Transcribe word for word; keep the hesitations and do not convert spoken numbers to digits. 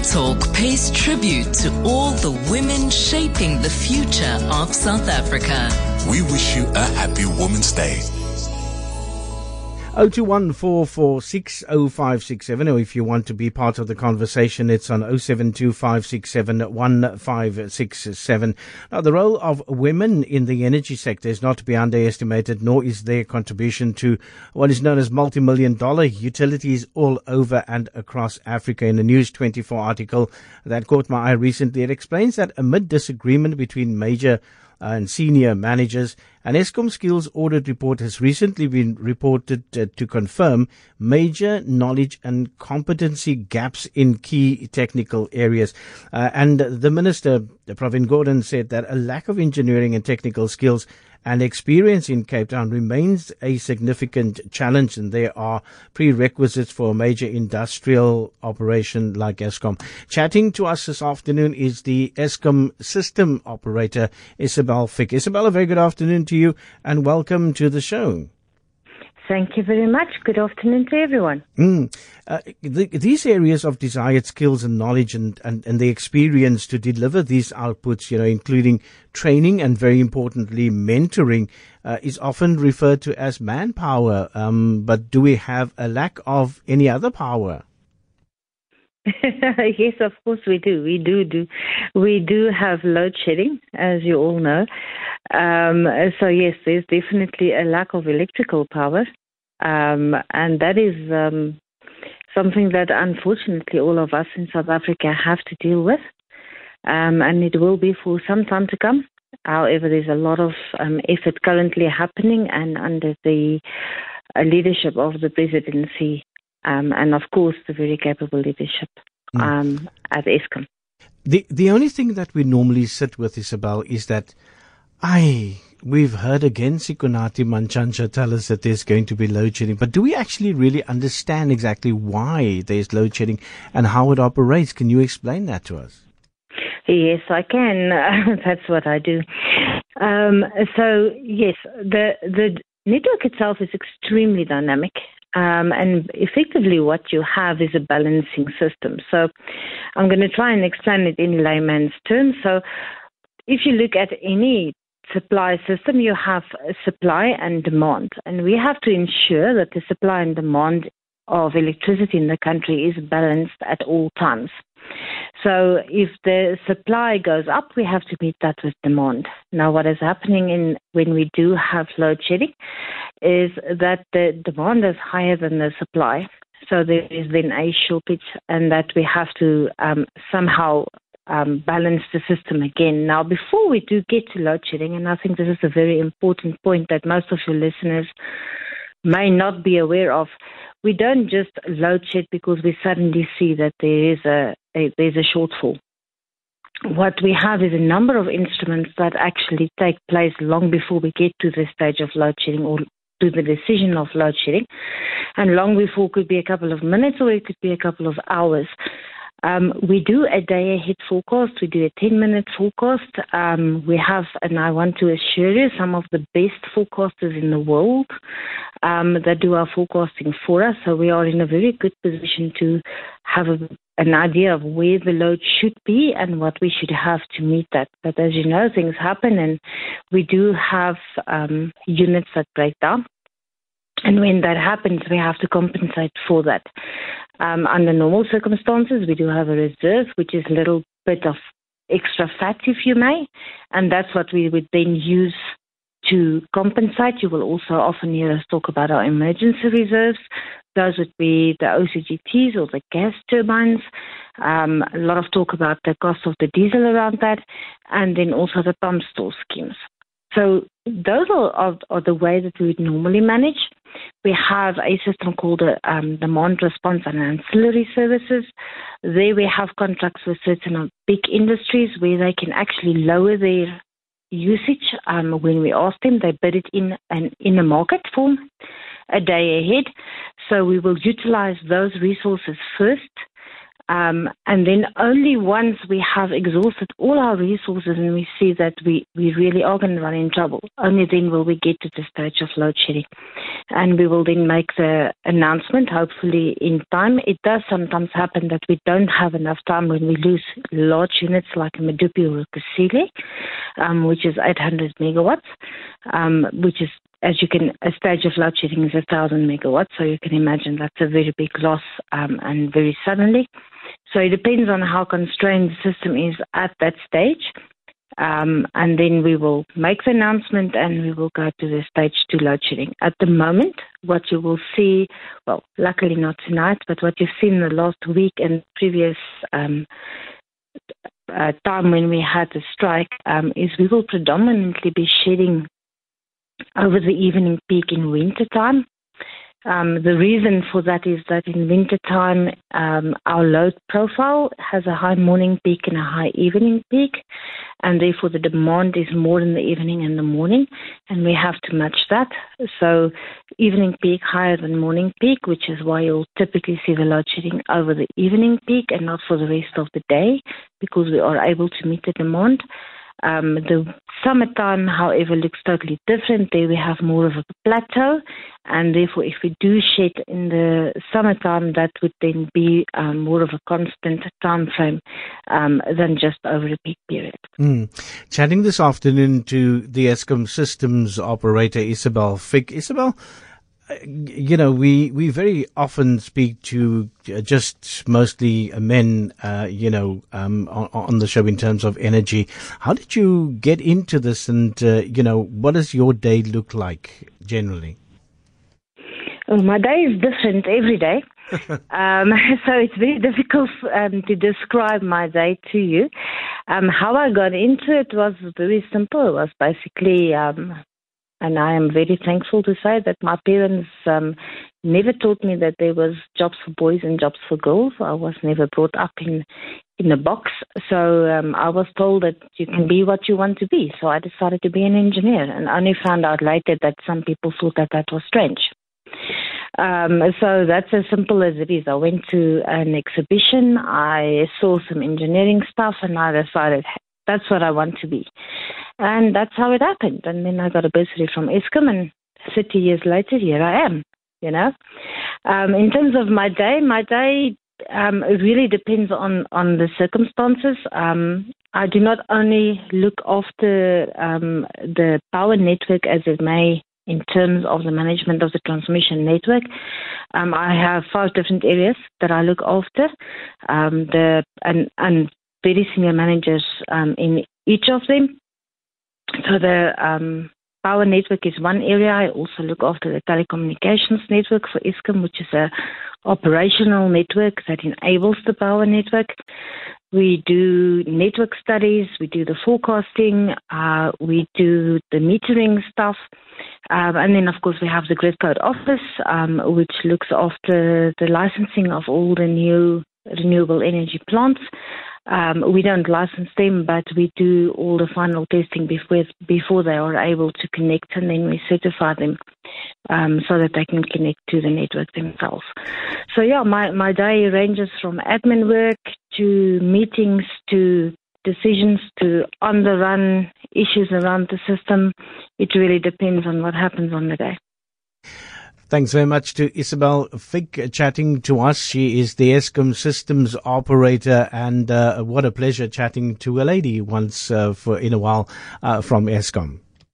Talk pays tribute to all the women shaping the future of South Africa. We wish you a happy Women's Day. oh two one, four four six, oh five six seven, or if you want to be part of the conversation, it's on oh seven two, five six seven, one five six seven. Now, the role of women in the energy sector is not to be underestimated, nor is their contribution to what is known as multi-million dollar utilities all over and across Africa. In a News twenty-four article that caught my eye recently, it explains that amid disagreement between major and senior managers, an Eskom Skills Audit report has recently been reported uh, to confirm major knowledge and competency gaps in key technical areas. Uh, and the Minister, Pravin Gordhan, said that a lack of engineering and technical skills and experience in Cape Town remains a significant challenge, and there are prerequisites for a major industrial operation like Eskom. Chatting to us this afternoon is the Eskom system operator, Isabel Fick. Isabel, a very good afternoon to you and welcome to the show. Thank you very much. Good afternoon to everyone. Mm. Uh, the, these areas of desired skills and knowledge and, and, and the experience to deliver these outputs, you know, including training and very importantly mentoring, uh, is often referred to as manpower. Um, but do we have a lack of any other power? Yes, of course we do. We do do. We do have load shedding, as you all know. Um, so yes, there's definitely a lack of electrical power, um, and that is um, something that unfortunately all of us in South Africa have to deal with, um, and it will be for some time to come. However, there's a lot of um, effort currently happening, and under the uh, leadership of the presidency. Um, and of course, the very capable leadership um, mm. at Eskom. The the only thing that we normally sit with, Isabel, is that I we've heard again Sikonathi Mantshantsha tell us that there's going to be load shedding, but do we actually really understand exactly why there's load shedding and how it operates? Can you explain that to us? Yes, I can. That's what I do. Um, so yes, the the network itself is extremely dynamic. Um, and effectively what you have is a balancing system. So I'm going to try and explain it in layman's terms. So if you look at any supply system, you have supply and demand. And we have to ensure that the supply and demand of electricity in the country is balanced at all times. So if the supply goes up, we have to meet that with demand. Now, what is happening in when we do have load shedding is that the demand is higher than the supply. So there is then a shortage, and that we have to um, somehow um, balance the system again. Now, before we do get to load shedding, and I think this is a very important point that most of your listeners may not be aware of, we don't just load shed because we suddenly see that there is a, a there's a shortfall. What we have is a number of instruments that actually take place long before we get to the stage of load shedding or to the decision of load shedding. And long before could be a couple of minutes or it could be a couple of hours. Um, we do a day ahead forecast. We do a ten-minute forecast. Um, we have, and I want to assure you, some of the best forecasters in the world um, that do our forecasting for us. So we are in a very good position to have a, an idea of where the load should be and what we should have to meet that. But as you know, things happen, and we do have um, units that break down. And when that happens, we have to compensate for that. Um, under normal circumstances, we do have a reserve, which is a little bit of extra fat, if you may, and that's what we would then use to compensate. You will also often hear us talk about our emergency reserves. Those would be the O C G Ts or the gas turbines. Um, a lot of talk about the cost of the diesel around that, and then also the pump store schemes. So those are, are, are the way that we would normally manage. We have a system called a, um, demand response and ancillary services. There we have contracts with certain big industries where they can actually lower their usage. Um, when we ask them, they bid it in an, in a market form a day ahead. So we will utilize those resources first Um, and then only once we have exhausted all our resources and we see that we, we really are going to run in trouble, only then will we get to the stage of load shedding. And we will then make the announcement, hopefully in time. It does sometimes happen that we don't have enough time when we lose large units like a Medupi or a Kusile, um, which is eight hundred megawatts, um, which is, as you can, a stage of load shedding is one thousand megawatts, so you can imagine that's a very big loss um, and very suddenly. So it depends on how constrained the system is at that stage. Um, and then we will make the announcement and we will go to the stage two load shedding. At the moment, what you will see, well, luckily not tonight, but what you've seen in the last week and previous um, uh, time when we had the strike um, is we will predominantly be shedding over the evening peak in winter time. Um, the reason for that is that in winter time, um, our load profile has a high morning peak and a high evening peak, and therefore the demand is more in the evening and the morning, and we have to match that. So evening peak higher than morning peak, which is why you'll typically see the load shedding over the evening peak and not for the rest of the day, because we are able to meet the demand. Um, the summertime, however, looks totally different. There we have more of a plateau, and therefore if we do shed in the summertime, that would then be um, more of a constant time frame um, than just over a peak period. Mm. Chatting this afternoon to the Eskom systems operator, Isabel Fick. Isabel, you know, we, we very often speak to just mostly men, uh, you know, um, on, on the show in terms of energy. How did you get into this, and, uh, you know, what does your day look like generally? Well, my day is different every day. um, so it's very difficult um, to describe my day to you. Um, how I got into it was very simple. It was basically... Um, And I am very thankful to say that my parents um, never taught me that there was jobs for boys and jobs for girls. I was never brought up in in a box. So um, I was told that you can be what you want to be. So I decided to be an engineer, and only found out later that some people thought that that was strange. Um, so that's as simple as it is. I went to an exhibition. I saw some engineering stuff, and I decided that's what I want to be. And that's how it happened. And then I got a bursary from Eskom, and thirty years later, here I am, you know. Um, in terms of my day, my day um, it really depends on, on the circumstances. Um, I do not only look after um, the power network as it may in terms of the management of the transmission network. Um, I have five different areas that I look after, um, the and, and very senior managers um, in each of them. So the um, power network is one area. I also look after the telecommunications network for Eskom, which is a operational network that enables the power network. We do network studies, we do the forecasting, uh, we do the metering stuff, um, and then of course we have the grid code office, um, which looks after the licensing of all the new renewable energy plants. Um, we don't license them, but we do all the final testing before before they are able to connect, and then we certify them um, so that they can connect to the network themselves. So yeah, my, my day ranges from admin work to meetings to decisions to on-the-run issues around the system. It really depends on what happens on the day. Thanks very much to Isabel Fick chatting to us. She is the Eskom systems operator, and uh, what a pleasure chatting to a lady once uh, for in a while uh, from Eskom.